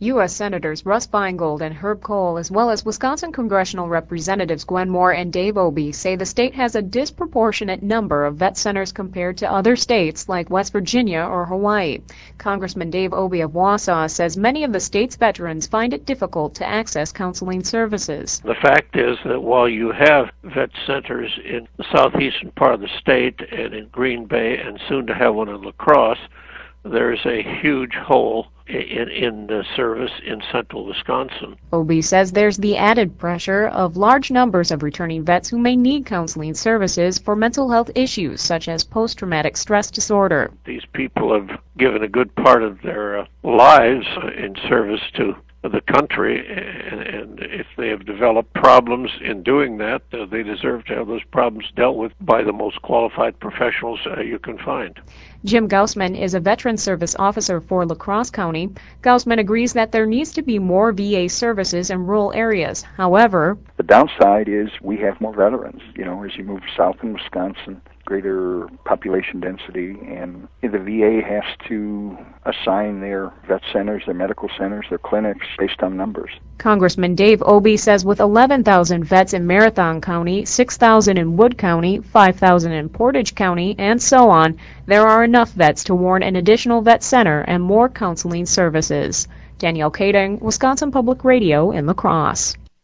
U.S. Senators Russ Feingold and Herb Kohl, as well as Wisconsin congressional representatives Gwen Moore and Dave Obey, say the state has a disproportionate number of vet centers compared to other states like West Virginia or Hawaii. Congressman Dave Obey of Wausau says many of the state's veterans find it difficult to access counseling services. The fact is that while you have vet centers in the southeastern part of the state and in Green Bay and soon to have one in La Crosse, there's a huge hole in the service in central Wisconsin. Obey says there's the added pressure of large numbers of returning vets who may need counseling services for mental health issues such as post-traumatic stress disorder. These people have given a good part of their lives in service to the country, and if they have developed problems in doing that, they deserve to have those problems dealt with by the most qualified professionals you can find. Jim Gaussman is a veteran service officer for La Crosse County. Gaussman agrees that there needs to be more VA services in rural areas. However, the downside is we have more veterans. As you move south in Wisconsin, greater population density, and the VA has to assign their vet centers, their medical centers, their clinics based on numbers. Congressman Dave Obey says with 11,000 vets in Marathon County, 6,000 in Wood County, 5,000 in Portage County, and so on, there are enough vets to warrant an additional vet center and more counseling services. Danielle Kading, Wisconsin Public Radio in La Crosse.